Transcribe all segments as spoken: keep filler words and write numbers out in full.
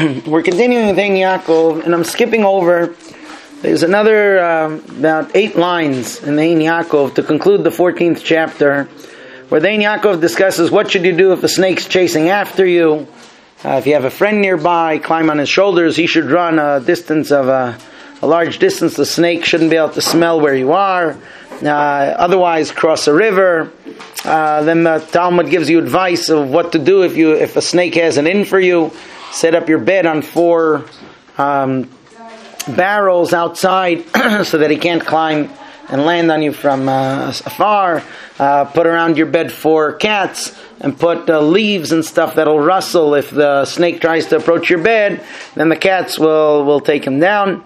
We're continuing with Ein Yaakov, and I'm skipping over. There's another um, about eight lines in Ein Yaakov to conclude the fourteenth chapter, where the Ein Yaakov discusses what should you do if a snake's chasing after you. Uh, if you have a friend nearby, climb on his shoulders. He should run a distance of a, a large distance. The snake shouldn't be able to smell where you are. Uh, otherwise, cross a river. Uh, then the Talmud gives you advice of what to do if you if a snake has an in for you. Set up your bed on four um, barrels outside so that he can't climb and land on you from uh, afar. Uh, put around your bed four cats and put uh, leaves and stuff that'll rustle. If the snake tries to approach your bed, then the cats will, will take him down.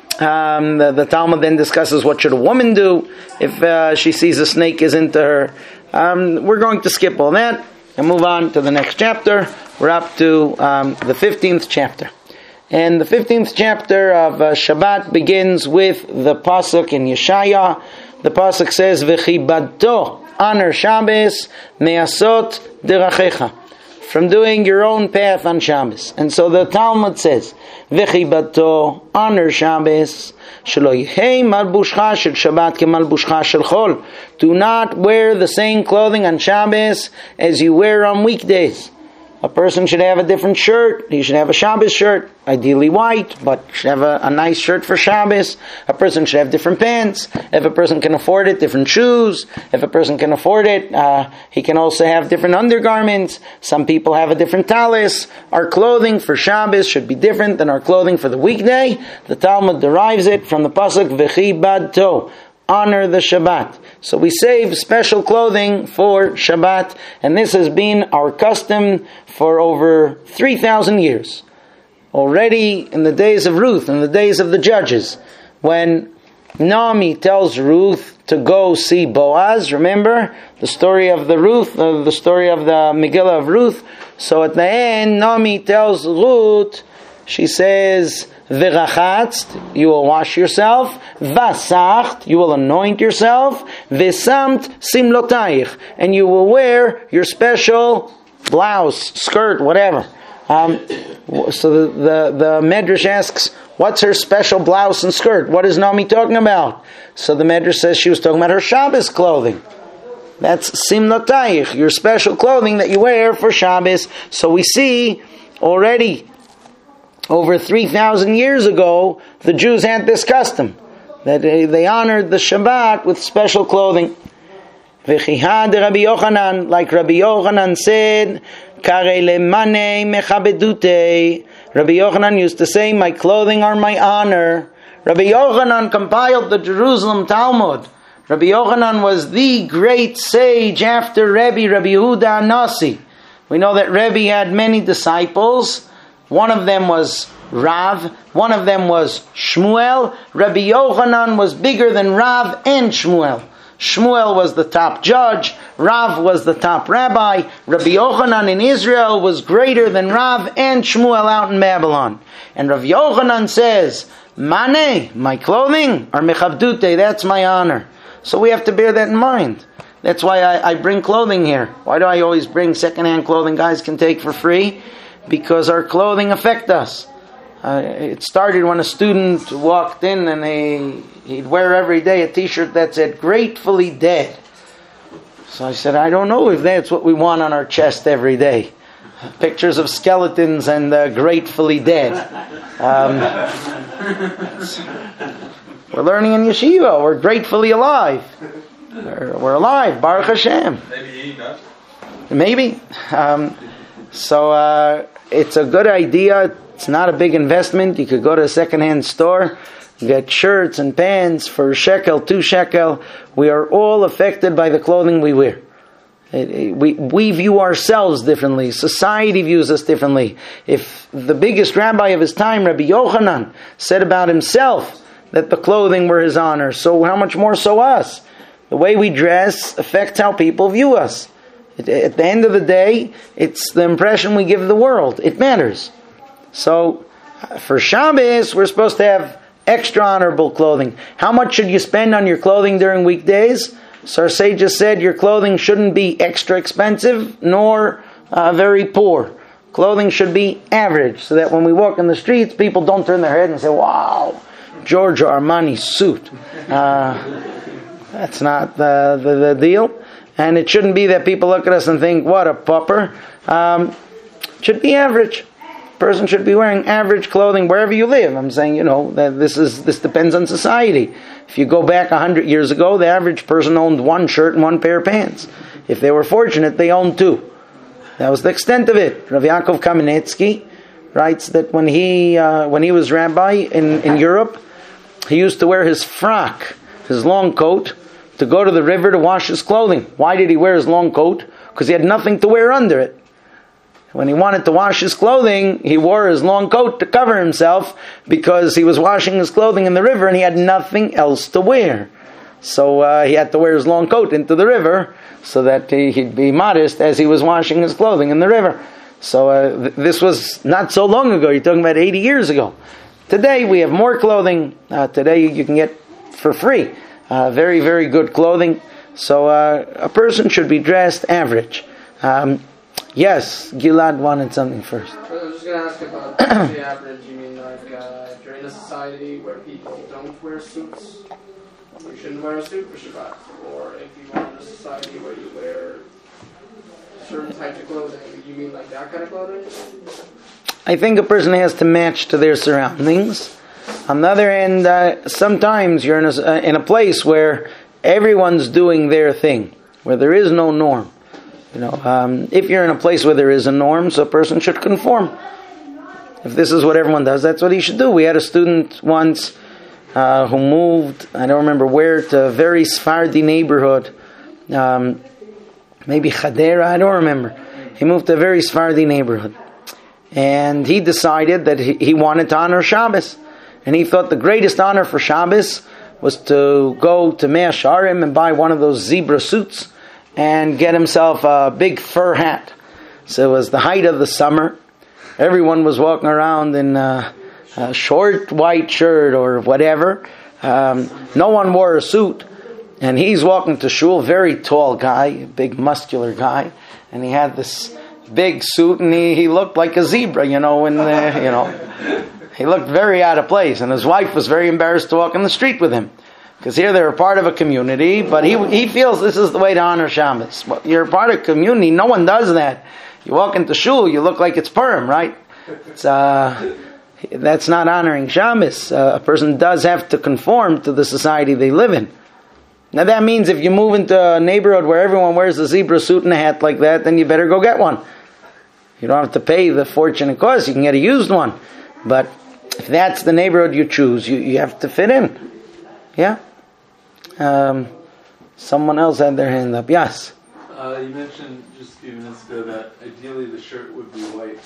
Um, the, the Talmud then discusses what should a woman do if uh, she sees a snake is into her. Um, we're going to skip all that and move on to the next chapter. We're up to um, the fifteenth chapter. And the fifteenth chapter of uh, Shabbat begins with the Pasuk in Yeshaya. The Pasuk says, V'chibadto, honor Shabbos, me'asot derachecha, from doing your own path on Shabbos. And so the Talmud says, V'chibadto, honor Shabbos, shelo yehei malbushcha shel Shabbat kemalbushcha shel chol. Do not wear the same clothing on Shabbos as you wear on weekdays. A person should have a different shirt. He should have a Shabbos shirt, ideally white, but should have a, a nice shirt for Shabbos. A person should have different pants. If a person can afford it, different shoes. If a person can afford it, uh, he can also have different undergarments. Some people have a different talis. Our clothing for Shabbos should be different than our clothing for the weekday. The Talmud derives it from the pasuk V'chibadto, honor the Shabbat. So we save special clothing for Shabbat, and this has been our custom for over three thousand years. Already in the days of Ruth, in the days of the judges, when Naomi tells Ruth to go see Boaz, remember the story of the Ruth, uh, the story of the Megillah of Ruth. So at the end, Naomi tells Ruth, she says, V'rachatzt, you will wash yourself. V'asacht, you will anoint yourself. V'samt simlotayich, and you will wear your special blouse, skirt, whatever. Um, so the, the, the Medrash asks, what's her special blouse and skirt? What is Naomi talking about? So the Medrash says she was talking about her Shabbos clothing. That's simlotayich, your special clothing that you wear for Shabbos. So we see already, over three thousand years ago, the Jews had this custom, that they, they honored the Shabbat with special clothing. V'chihad Rabbi Yochanan, like Rabbi Yochanan said, Kare lemane mechabedute. Rabbi Yochanan used to say, my clothing are my honor. Rabbi Yochanan compiled the Jerusalem Talmud. Rabbi Yochanan was the great sage after Rebbe, Rabbi Yehuda Anasi. We know that Rebbe had many disciples. One of them was Rav. One of them was Shmuel. Rabbi Yochanan was bigger than Rav and Shmuel. Shmuel was the top judge. Rav was the top rabbi. Rabbi Yochanan in Israel was greater than Rav and Shmuel out in Babylon. And Rav Yochanan says, Mane, my clothing, or mechabdute, that's my honor. So we have to bear that in mind. That's why I, I bring clothing here. Why do I always bring secondhand clothing guys can take for free? Because our clothing affect us. Uh, it started when a student walked in and he, he'd wear every day a t-shirt that said, gratefully dead. So I said, I don't know if that's what we want on our chest every day. Pictures of skeletons and uh, gratefully dead. Um, we're learning in yeshiva. We're gratefully alive. We're, we're alive. Baruch Hashem. Maybe. Maybe. Um, so... Uh, It's a good idea. It's not a big investment. You could go to a second-hand store, get shirts and pants for a shekel, two shekel. We are all affected by the clothing we wear. It, it, we, we view ourselves differently. Society views us differently. If the biggest rabbi of his time, Rabbi Yochanan, said about himself that the clothing were his honor, so how much more so us? The way we dress affects how people view us. At the end of the day, it's the impression we give the world. It matters. So, for Shabbos, we're supposed to have extra honorable clothing. How much should you spend on your clothing during weekdays? So our sages said your clothing shouldn't be extra expensive, nor uh, very poor. Clothing should be average, so that when we walk in the streets, people don't turn their head and say, wow, Giorgio Armani suit. Uh, that's not the, the, the deal. And it shouldn't be that people look at us and think, what a pupper. Um, it should be average. A person should be wearing average clothing wherever you live. I'm saying, you know, that this is this depends on society. If you go back a hundred years ago, the average person owned one shirt and one pair of pants. If they were fortunate, they owned two. That was the extent of it. Rav Yaakov Kamenetsky writes that when he uh, when he was rabbi in, in Europe, he used to wear his frock, his long coat, to go to the river to wash his clothing. Why did he wear his long coat? Because he had nothing to wear under it. When he wanted to wash his clothing, he wore his long coat to cover himself because he was washing his clothing in the river and he had nothing else to wear. So uh, he had to wear his long coat into the river so that he, he'd be modest as he was washing his clothing in the river. So uh, th- this was not so long ago. You're talking about eighty years ago. Today we have more clothing. Uh, today you can get for free uh, very, very good clothing. So uh, a person should be dressed average. Um, Yes, Gilad wanted something first. I was just going to ask about the average. You mean like uh, if you're in a society where people don't wear suits, you shouldn't wear a suit for Shabbat? Or if you are in a society where you wear certain types of clothing, you mean like that kind of clothing? I think a person has to match to their surroundings. On the other hand, uh, sometimes you're in a, uh, in a place where everyone's doing their thing, where there is no norm. You know, um, if you're in a place where there is a norm, so a person should conform. If this is what everyone does, that's what he should do. We had a student once uh, who moved, I don't remember where, to a very Sephardi neighborhood. Um, maybe Chadera, I don't remember. He moved to a very Sephardi neighborhood. And he decided that he, he wanted to honor Shabbos. And he thought the greatest honor for Shabbos was to go to Mea Sharim and buy one of those zebra suits and get himself a big fur hat. So it was the height of the summer. Everyone was walking around in a, a short white shirt or whatever. Um, no one wore a suit. And he's walking to shul, very tall guy, a big muscular guy. And he had this big suit and he, he looked like a zebra, you know, and, uh, you know, he looked very out of place. And his wife was very embarrassed to walk in the street with him. Because here they're a part of a community, but he he feels this is the way to honor Shabbos. Well, you're a part of a community, no one does that. You walk into shul, you look like it's Purim, right? It's, uh, that's not honoring Shabbos. Uh, a person does have to conform to the society they live in. Now that means if you move into a neighborhood where everyone wears a zebra suit and a hat like that, then you better go get one. You don't have to pay the fortune it costs, you can get a used one. But if that's the neighborhood you choose, you, you have to fit in. Yeah? Um, someone else had their hand up. Yes? Uh, you mentioned just a few minutes ago that ideally the shirt would be white.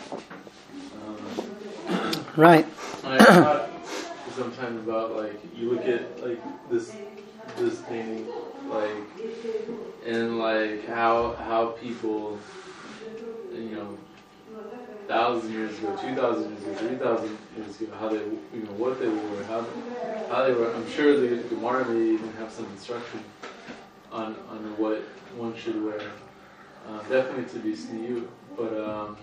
Um, right. I thought sometimes about, like, you look at, like, this this painting, like, and, like, how how people, you know, thousand years ago, two thousand years ago, three thousand years ago, how they, you know, what they wore, how how they were. I'm sure the Gemara may even have some instruction on on what one should wear. Uh, definitely to be sniyut, but um,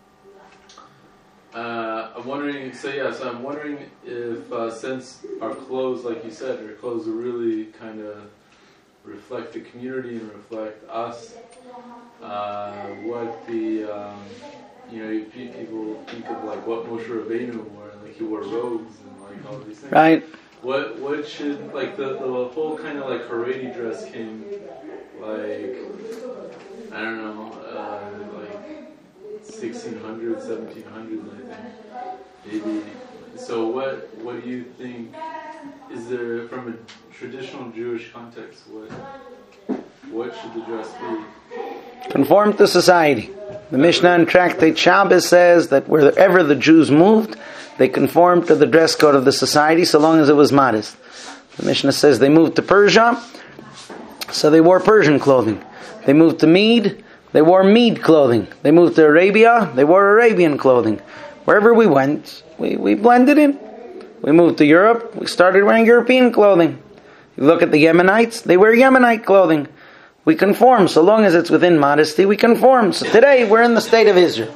uh, I'm wondering. So yeah, so I'm wondering if uh, since our clothes, like you said, our clothes really kind of reflect the community and reflect us. Uh, what the um, You know, you, people think of like what Moshe Rabbeinu wore, and like he wore robes and like all these things. Right. What what should like the, the whole kind of like Haredi dress came like I don't know uh, like sixteen hundreds, seventeen hundreds I think maybe. So what what do you think? Is there from a traditional Jewish context what what should the dress be? Conform to society. The Mishnah in Tractate Shabbos says that wherever the Jews moved, they conformed to the dress code of the society so long as it was modest. The Mishnah says they moved to Persia, so they wore Persian clothing. They moved to Mede, they wore Mede clothing. They moved to Arabia, they wore Arabian clothing. Wherever we went, we, we blended in. We moved to Europe, we started wearing European clothing. You look at the Yemenites, they wear Yemenite clothing. We conform. So long as it's within modesty, we conform. So today, we're in the state of Israel.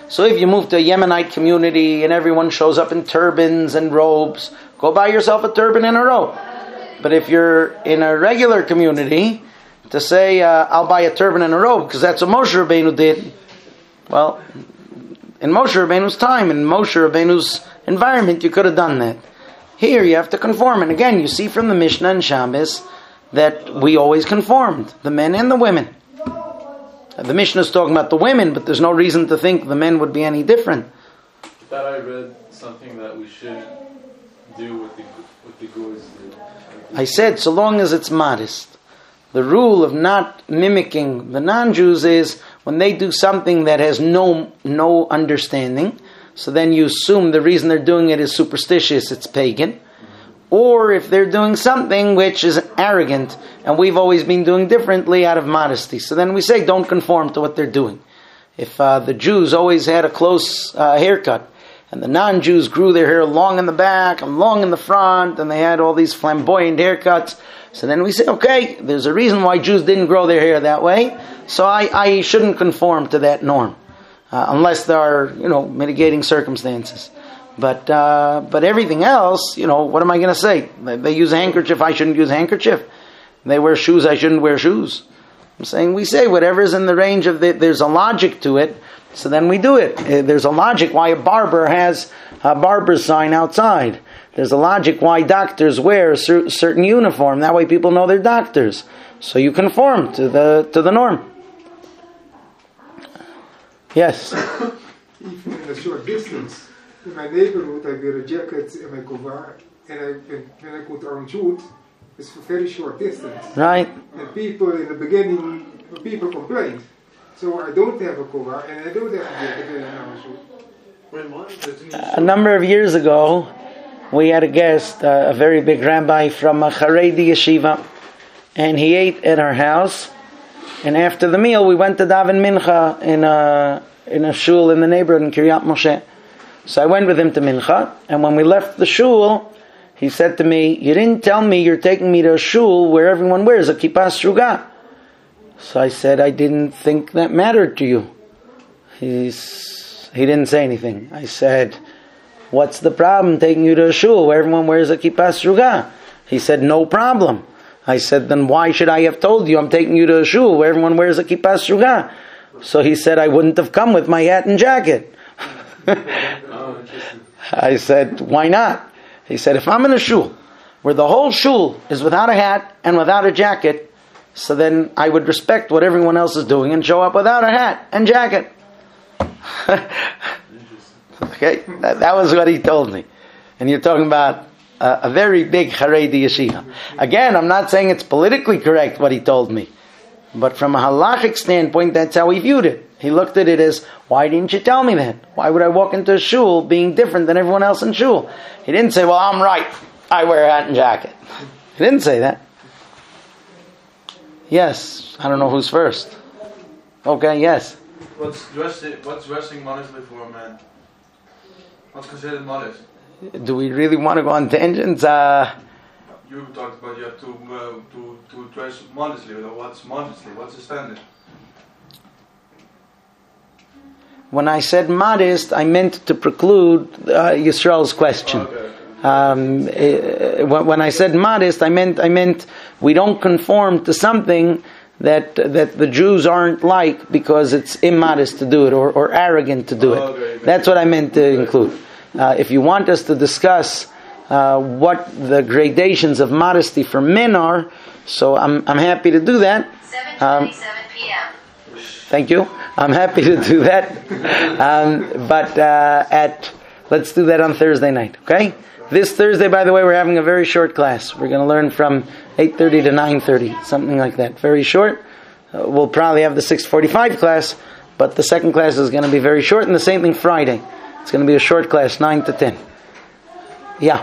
So if you move to a Yemenite community and everyone shows up in turbans and robes, go buy yourself a turban and a robe. But if you're in a regular community, to say, uh, I'll buy a turban and a robe, because that's what Moshe Rabbeinu did, well, in Moshe Rabbeinu's time, in Moshe Rabbeinu's environment, you could have done that. Here you have to conform. And again, you see from the Mishnah and Shabbos that we always conformed, the men and the women. The Mishnah is talking about the women, but there's no reason to think the men would be any different. That I read something that we should do what the, what the Goys do. I said, so long as it's modest. The rule of not mimicking the non-Jews is when they do something that has no no understanding, so then you assume the reason they're doing it is superstitious, it's pagan. Or if they're doing something which is arrogant, and we've always been doing differently out of modesty. So then we say, don't conform to what they're doing. If uh, the Jews always had a close uh, haircut, and the non-Jews grew their hair long in the back and long in the front, and they had all these flamboyant haircuts, so then we say, okay, there's a reason why Jews didn't grow their hair that way, so I, I shouldn't conform to that norm, uh, unless there are, you know, mitigating circumstances. But uh, but everything else, you know, what am I going to say? They, they use a handkerchief, I shouldn't use a handkerchief. They wear shoes, I shouldn't wear shoes. I'm saying we say whatever is in the range of the, there's a logic to it, so then we do it. Uh, there's a logic why a barber has a barber's sign outside. There's a logic why doctors wear a cer- certain uniform. That way people know they're doctors. So you conform to the to the norm. Yes? Even in a short distance. In my neighborhood, I wear a jacket and my cover, and I, when I go to orange shoot, it's a very short distance. Right. And people in the beginning, people complained. So I don't have a cover, and I don't have a jacket in an orange shoot. A number of years ago, we had a guest, uh, a very big rabbi from a Haredi yeshiva, and he ate at our house. And after the meal, we went to daven mincha in a in a shul in the neighborhood in Kiryat Moshe. So I went with him to mincha, and when we left the shul, he said to me, "You didn't tell me you're taking me to a shul where everyone wears a kippah sruga." So I said, "I didn't think that mattered to you." He's he didn't say anything. I said, "What's the problem taking you to a shul where everyone wears a kippah sruga?" He said, "No problem." I said, "Then why should I have told you I'm taking you to a shul where everyone wears a kippah sruga?" So he said, "I wouldn't have come with my hat and jacket." I said, "Why not?" He said, "If I'm in a shul where the whole shul is without a hat and without a jacket, so then I would respect what everyone else is doing and show up without a hat and jacket." Okay, that, that was what he told me. And you're talking about a, a very big Haredi yeshiva. Again, I'm not saying it's politically correct what he told me, but from a halachic standpoint, that's how he viewed it. He looked at it as, why didn't you tell me that? Why would I walk into a shul being different than everyone else in shul? He didn't say, well, I'm right, I wear a hat and jacket. He didn't say that. Yes, I don't know who's first. Okay, yes. What's dressing, what's dressing modestly for a man? What's considered modest? Do we really want to go on tangents? Uh, You talked about you have to uh, to to dress modestly. What's modestly? What's the standard? when I said modest, I meant to preclude uh, Yisrael's question. Okay, okay. Um, uh, when I said modest, I meant I meant we don't conform to something that that the Jews aren't like because it's immodest to do it or, or arrogant to do it. Oh, okay. That's what I meant to include. Uh, if you want us to discuss uh, what the gradations of modesty for men are, so I'm I'm happy to do that. seven twenty-seven p.m. Thank you. I'm happy to do that. Um, but uh, at let's do that on Thursday night, okay? This Thursday, by the way, we're having a very short class. We're going to learn from eight thirty to nine thirty, something like that. Very short. Uh, we'll probably have the six forty-five class, but the second class is going to be very short, and the same thing Friday. It's going to be a short class, nine to ten. Yeah.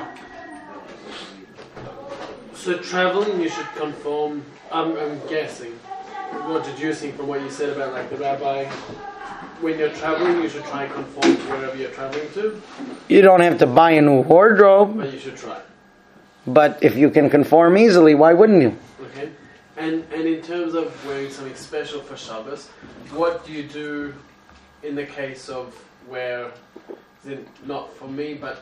So traveling, you should conform. I'm, I'm guessing, or deducing from what you said about like the rabbi. When you're traveling, you should try and conform to wherever you're traveling to. You don't have to buy a new wardrobe, But you should try. but if you can conform easily, why wouldn't you? Okay. And and in terms of wearing something special for Shabbos, what do you do in the case of wear, not for me, but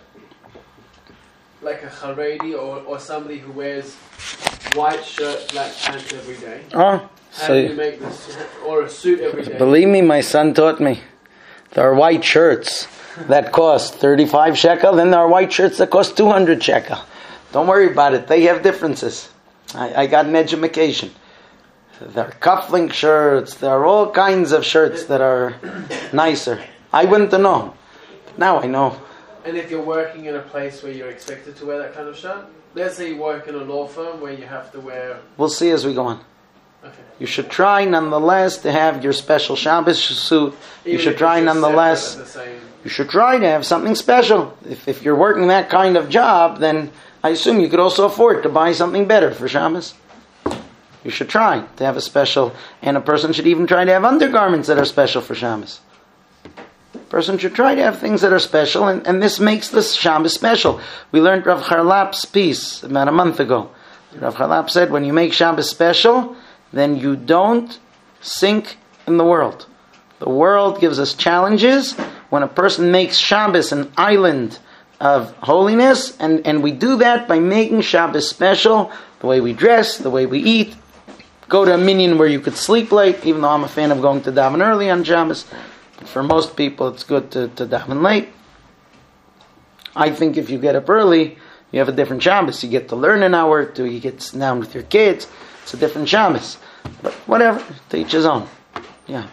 like a Haredi or, or somebody who wears white shirt, black pants every day. Oh, How so do you make this, or a suit every day? believe me, my son taught me. There are white shirts that cost thirty-five shekel, then there are white shirts that cost two hundred shekel. Don't worry about it. They have differences. I, I got an education. There are cufflink shirts. There are all kinds of shirts that are nicer. I wouldn't have known. But now I know. And if you're working in a place where you're expected to wear that kind of shirt, let's say you work in a law firm where you have to wear... We'll see as we go on. Okay. You should try nonetheless to have your special Shabbos suit. You Even should if try it's just nonetheless... separate at the same- You should try to have something special. If if you're working that kind of job, then I assume you could also afford to buy something better for Shabbos. You should try to have a special, and a person should even try to have undergarments that are special for Shabbos. A person should try to have things that are special, and, and this makes this Shabbos special. We learned Rav Charlap's piece about a month ago. Rav Charlap said, when you make Shabbos special, then you don't sink in the world. The world gives us challenges. When a person makes Shabbos an island of holiness, and, and we do that by making Shabbos special, the way we dress, the way we eat. Go to a minyan where you could sleep late, even though I'm a fan of going to daven early on Shabbos. But for most people, it's good to, to daven late. I think if you get up early, you have a different Shabbos. You get to learn an hour or two, you get to sit down with your kids. It's a different Shabbos. But whatever, to each his own. Yeah.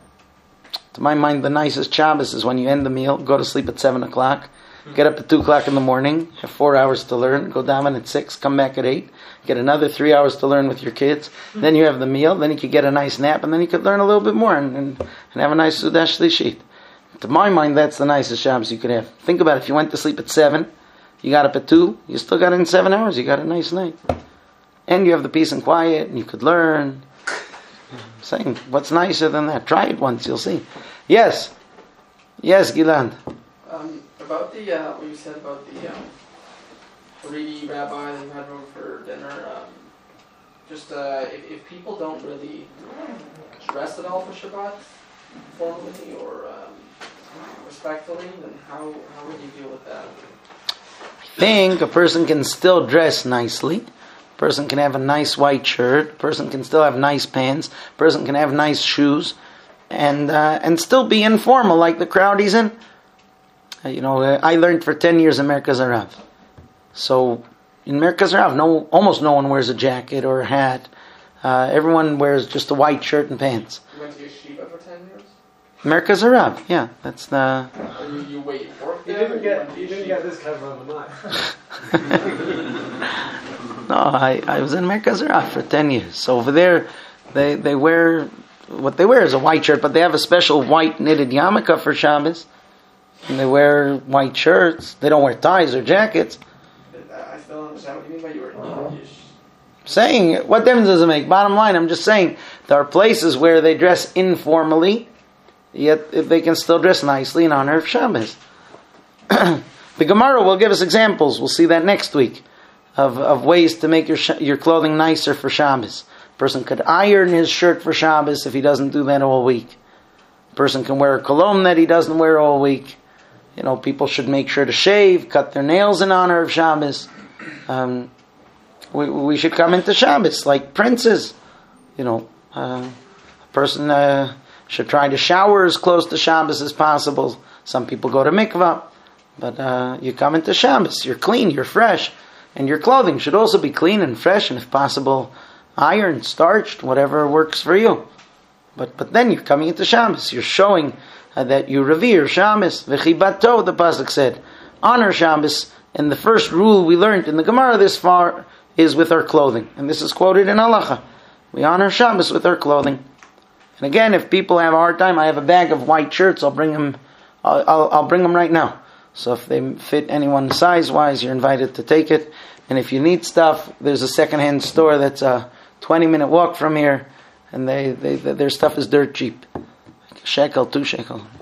To my mind, the nicest Shabbos is when you end the meal, go to sleep at seven o'clock, get up at two o'clock in the morning, have four hours to learn, go daven at six, come back at eight, get another three hours to learn with your kids, then you have the meal, then you could get a nice nap, and then you could learn a little bit more and, and, and have a nice Sudash Shlishit. To my mind, that's the nicest Shabbos you could have. Think about it, if you went to sleep at seven, you got up at two, you still got in seven hours, you got a nice night. And you have the peace and quiet, and you could learn. I'm saying, what's nicer than that? Try it once, you'll see. Yes. Yes, Gilad. Um, about the, uh, what you said about the um, Haredi rabbi that you had over for dinner, um, just uh, if, if people don't really dress at all for Shabbat, formally or um, respectfully, then how, how would you deal with that? I think a person can still dress nicely. A person can have a nice white shirt. A person can still have nice pants. A person can have nice shoes. And uh, and still be informal like the crowd he's in. Uh, you know, uh, I learned for ten years in Merkaz Harav. So in Merkaz Harav, no, almost no one wears a jacket or a hat. Uh, everyone wears just a white shirt and pants. You went to yeshiva for ten years? Merkaz Harav, yeah, that's the. Or you, you wait, you worked You there? didn't or get went to you didn't yeshiva? get this cover on the mic. No, I, I was in Merkaz Harav for ten years. So over there, they they wear. What they wear is a white shirt, but they have a special white knitted yarmulke for Shabbos. And they wear white shirts. They don't wear ties or jackets. I still don't understand what you mean by you were in yesh. Saying, what difference does it make? Bottom line, I'm just saying, there are places where they dress informally, yet they can still dress nicely in honor of Shabbos. The Gemara will give us examples. We'll see that next week of, of ways to make your your clothing nicer for Shabbos. Person could iron his shirt for Shabbos if he doesn't do that all week. Person can wear a cologne that he doesn't wear all week. You know, people should make sure to shave, cut their nails in honor of Shabbos. Um, we, we should come into Shabbos like princes. You know, uh, a person uh, should try to shower as close to Shabbos as possible. Some people go to mikvah. But uh, you come into Shabbos, you're clean, you're fresh. And your clothing should also be clean and fresh, and if possible, ironed, starched, whatever works for you. But but then you're coming into Shabbos. You're showing uh, that you revere Shabbos. V'chibato, the pasuk said, honor Shabbos. And the first rule we learned in the Gemara this far is with our clothing. And this is quoted in Halacha. We honor Shabbos with our clothing. And again, if people have a hard time, I have a bag of white shirts. I'll bring them. I'll, I'll, I'll bring them right now. So if they fit anyone size-wise, you're invited to take it. And if you need stuff, there's a second-hand store that's a twenty-minute walk from here, and they, they, their stuff is dirt cheap. Like a shekel, two shekel.